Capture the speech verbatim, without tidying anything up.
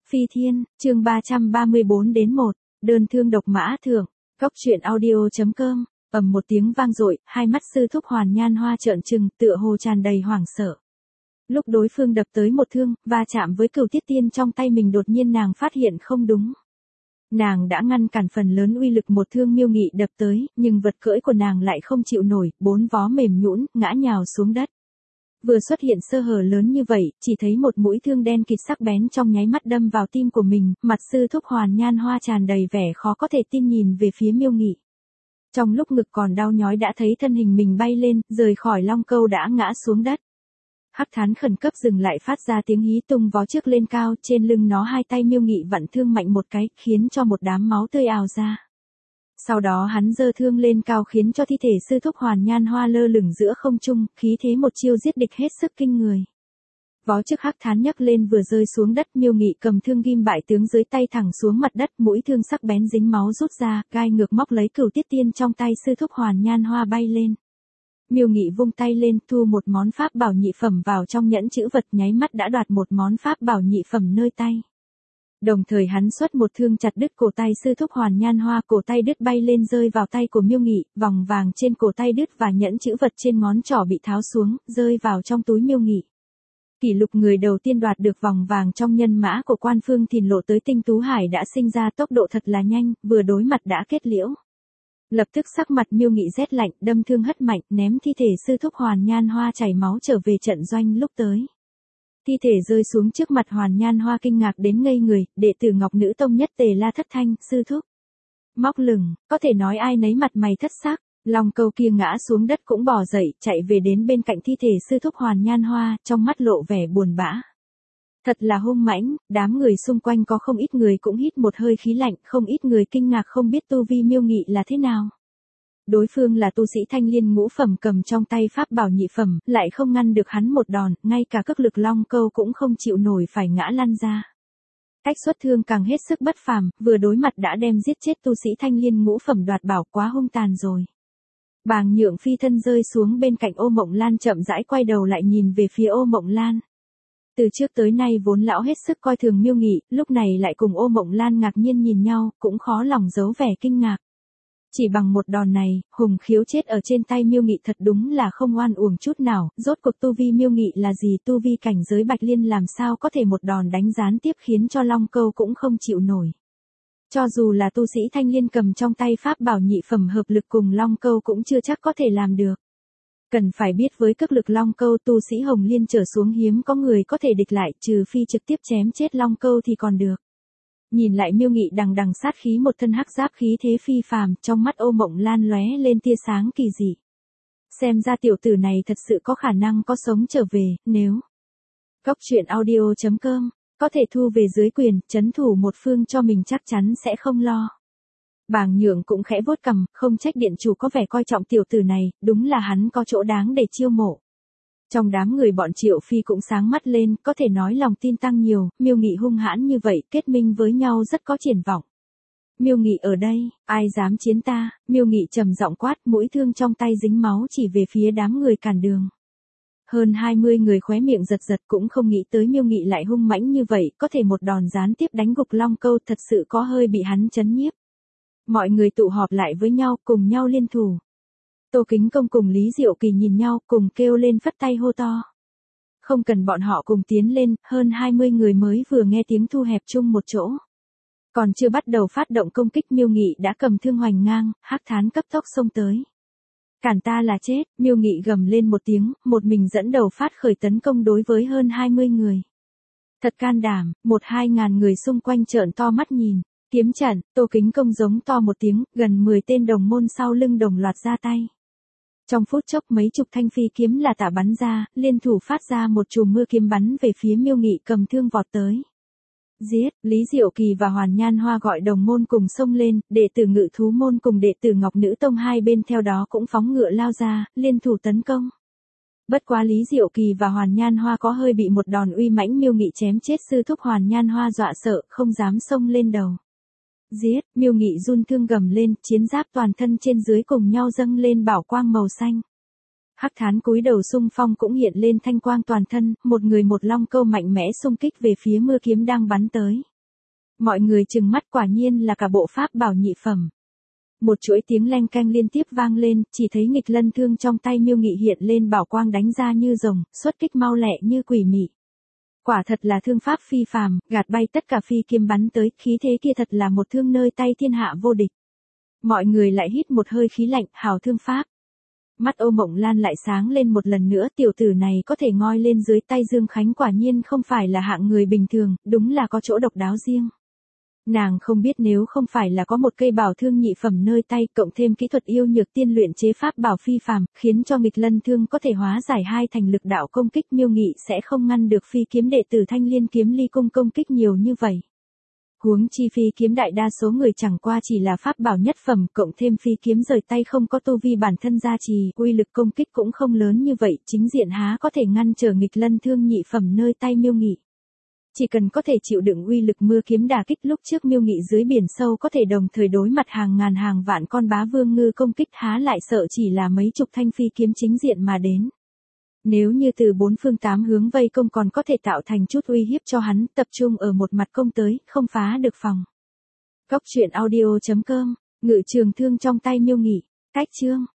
Phi Thiên, chương ba trăm ba mươi bốn đến một, đơn thương độc mã thượng, cốc truyện audio.com, ầm một tiếng vang dội, hai mắt sư thúc Hoàn Nhan Hoa trợn trừng, tựa hồ tràn đầy hoảng sợ. Lúc đối phương đập tới một thương, va chạm với Cửu Tiết Tiên trong tay mình, đột nhiên nàng phát hiện không đúng. Nàng đã ngăn cản phần lớn uy lực một thương Miêu Nghị đập tới, nhưng vật cưỡi của nàng lại không chịu nổi, bốn vó mềm nhũn, ngã nhào xuống đất. Vừa xuất hiện sơ hở lớn như vậy, chỉ thấy một mũi thương đen kịt sắc bén trong nháy mắt đâm vào tim của mình, mặt sư thúc Hoàn Nhan Hoa tràn đầy vẻ khó có thể tin nhìn về phía Miêu Nghị. Trong lúc ngực còn đau nhói đã thấy thân hình mình bay lên, rời khỏi long câu đã ngã xuống đất. Hắc Thán khẩn cấp dừng lại, phát ra tiếng hí, tung vó trước lên cao, trên lưng nó hai tay Miêu Nghị vặn thương mạnh một cái, khiến cho một đám máu tươi ào ra. Sau đó hắn giơ thương lên cao khiến cho thi thể sư thúc Hoàn Nhan Hoa lơ lửng giữa không trung, khí thế một chiêu giết địch hết sức kinh người. Vó trước Hắc Thán nhấc lên vừa rơi xuống đất, Miêu Nghị cầm thương ghim bại tướng dưới tay thẳng xuống mặt đất, mũi thương sắc bén dính máu rút ra, gai ngược móc lấy Cửu Tiết Tiên trong tay sư thúc Hoàn Nhan Hoa bay lên. Miêu Nghị vung tay lên, thu một món pháp bảo nhị phẩm vào trong nhẫn chữ vật, nháy mắt đã đoạt một món pháp bảo nhị phẩm nơi tay. Đồng thời hắn xuất một thương chặt đứt cổ tay sư thúc Hoàn Nhan Hoa, cổ tay đứt bay lên rơi vào tay của Miêu Nghị, vòng vàng trên cổ tay đứt và nhẫn chữ vật trên ngón trỏ bị tháo xuống, rơi vào trong túi Miêu Nghị. Kỷ lục người đầu tiên đoạt được vòng vàng trong nhân mã của Quan Phương Thìn Lộ tới Tinh Tú Hải đã sinh ra tốc độ thật là nhanh, vừa đối mặt đã kết liễu. Lập tức sắc mặt Miêu Nghị rét lạnh, đâm thương hất mạnh, ném thi thể sư thúc Hoàn Nhan Hoa chảy máu trở về trận doanh lúc tới. Thi thể rơi xuống trước mặt Hoàn Nhan Hoa kinh ngạc đến ngây người, đệ tử Ngọc Nữ Tông nhất Tề La thất thanh, sư thúc. Móc lửng, có thể nói ai nấy mặt mày thất sắc, long câu kia ngã xuống đất cũng bò dậy, chạy về đến bên cạnh thi thể sư thúc Hoàn Nhan Hoa, trong mắt lộ vẻ buồn bã. Thật là hung mãnh, đám người xung quanh có không ít người cũng hít một hơi khí lạnh, không ít người kinh ngạc không biết tu vi Miêu Nghị là thế nào. Đối phương là tu sĩ thanh liên ngũ phẩm, cầm trong tay pháp bảo nhị phẩm, lại không ngăn được hắn một đòn, ngay cả cước lực long câu cũng không chịu nổi phải ngã lăn ra. Cách xuất thương càng hết sức bất phàm, vừa đối mặt đã đem giết chết tu sĩ thanh liên ngũ phẩm, đoạt bảo quá hung tàn rồi. Bàng Nhượng phi thân rơi xuống bên cạnh Ô Mộng Lan, chậm rãi quay đầu lại nhìn về phía Ô Mộng Lan. Từ trước tới nay vốn lão hết sức coi thường Miêu Nghị, lúc này lại cùng Ô Mộng Lan ngạc nhiên nhìn nhau, cũng khó lòng giấu vẻ kinh ngạc. Chỉ bằng một đòn này, Hùng Khiếu chết ở trên tay Miêu Nghị thật đúng là không oan uổng chút nào, rốt cuộc tu vi Miêu Nghị là gì, tu vi cảnh giới Bạch Liên làm sao có thể một đòn đánh gián tiếp khiến cho long câu cũng không chịu nổi. Cho dù là tu sĩ thanh liên cầm trong tay pháp bảo nhị phẩm hợp lực cùng long câu cũng chưa chắc có thể làm được. Cần phải biết với cước lực long câu tu sĩ Hồng Liên trở xuống hiếm có người có thể địch lại, trừ phi trực tiếp chém chết long câu thì còn được. Nhìn lại Miêu Nghị đằng đằng sát khí, một thân hắc giáp khí thế phi phàm, trong mắt Ô Mộng Lan lóe lên tia sáng kỳ dị. Xem ra tiểu tử này thật sự có khả năng có sống trở về, nếu cốc truyện audio.com có thể thu về dưới quyền, trấn thủ một phương cho mình chắc chắn sẽ không lo. Bàng Nhượng cũng khẽ vuốt cằm, không trách điện chủ có vẻ coi trọng tiểu tử này, đúng là hắn có chỗ đáng để chiêu mộ. Trong đám người bọn Triệu Phi cũng sáng mắt lên, có thể nói lòng tin tăng nhiều, Miêu Nghị hung hãn như vậy, kết minh với nhau rất có triển vọng. Miêu Nghị ở đây, ai dám chiến ta, Miêu Nghị trầm giọng quát, mũi thương trong tay dính máu chỉ về phía đám người cản đường. Hơn hai mươi người khóe miệng giật giật, cũng không nghĩ tới Miêu Nghị lại hung mãnh như vậy, có thể một đòn gián tiếp đánh gục long câu, thật sự có hơi bị hắn chấn nhiếp. Mọi người tụ họp lại với nhau, cùng nhau liên thủ. Tô Kính Công cùng Lý Diệu Kỳ nhìn nhau, cùng kêu lên phất tay hô to. Không cần bọn họ cùng tiến lên, hơn hai mươi người mới vừa nghe tiếng thu hẹp chung một chỗ. Còn chưa bắt đầu phát động công kích, Miêu Nghị đã cầm thương hoành ngang, Hắc Thán cấp tốc xông tới. Cản ta là chết, Miêu Nghị gầm lên một tiếng, một mình dẫn đầu phát khởi tấn công đối với hơn hai mươi người. Thật can đảm, một hai ngàn người xung quanh trợn to mắt nhìn. Kiếm trận, Tô Kính Công giống to một tiếng, gần mười tên đồng môn sau lưng đồng loạt ra tay. Trong phút chốc mấy chục thanh phi kiếm là tả bắn ra, liên thủ phát ra một chùm mưa kiếm bắn về phía Miêu Nghị cầm thương vọt tới. Giết, Lý Diệu Kỳ và Hoàn Nhan Hoa gọi đồng môn cùng xông lên, đệ tử Ngự Thú Môn cùng đệ tử Ngọc Nữ Tông hai bên theo đó cũng phóng ngựa lao ra, liên thủ tấn công. Bất quá Lý Diệu Kỳ và Hoàn Nhan Hoa có hơi bị một đòn uy mãnh Miêu Nghị chém chết sư thúc Hoàn Nhan Hoa, dọa sợ, không dám xông lên đầu. Giết, Miêu Nghị run thương gầm lên, chiến giáp toàn thân trên dưới cùng nhau dâng lên bảo quang màu xanh. Hắc Thán cúi đầu xung phong cũng hiện lên thanh quang toàn thân, một người một long câu mạnh mẽ xung kích về phía mưa kiếm đang bắn tới. Mọi người trừng mắt, quả nhiên là cả bộ pháp bảo nhị phẩm. Một chuỗi tiếng leng keng liên tiếp vang lên, chỉ thấy nghịch lân thương trong tay Miêu Nghị hiện lên bảo quang đánh ra như rồng, xuất kích mau lẹ như quỷ mị. Quả thật là thương pháp phi phàm, gạt bay tất cả phi kiếm bắn tới, khí thế kia thật là một thương nơi tay thiên hạ vô địch. Mọi người lại hít một hơi khí lạnh, hào thương pháp. Mắt Ô Mộng Lan lại sáng lên một lần nữa, tiểu tử này có thể ngoi lên dưới tay Dương Khánh, quả nhiên không phải là hạng người bình thường, đúng là có chỗ độc đáo riêng. Nàng không biết nếu không phải là có một cây bảo thương nhị phẩm nơi tay, cộng thêm kỹ thuật yêu nhược tiên luyện chế pháp bảo phi phàm, khiến cho nghịch lân thương có thể hóa giải hai thành lực đạo công kích, Miêu Nghị sẽ không ngăn được phi kiếm đệ tử Thanh Liên Kiếm Ly cung công kích nhiều như vậy. Huống chi phi kiếm đại đa số người chẳng qua chỉ là pháp bảo nhất phẩm, cộng thêm phi kiếm rời tay không có tu vi bản thân gia trì, uy lực công kích cũng không lớn như vậy, chính diện há có thể ngăn trở nghịch lân thương nhị phẩm nơi tay Miêu Nghị. Chỉ cần có thể chịu đựng uy lực mưa kiếm đả kích lúc trước, Miêu Nghị dưới biển sâu có thể đồng thời đối mặt hàng ngàn hàng vạn con bá vương ngư công kích, há lại sợ chỉ là mấy chục thanh phi kiếm chính diện mà đến. Nếu như từ bốn phương tám hướng vây công còn có thể tạo thành chút uy hiếp cho hắn, tập trung ở một mặt công tới, không phá được phòng. Cốc truyện audio chấm com, Ngự Trường Thương trong tay Miêu Nghị, cách chương.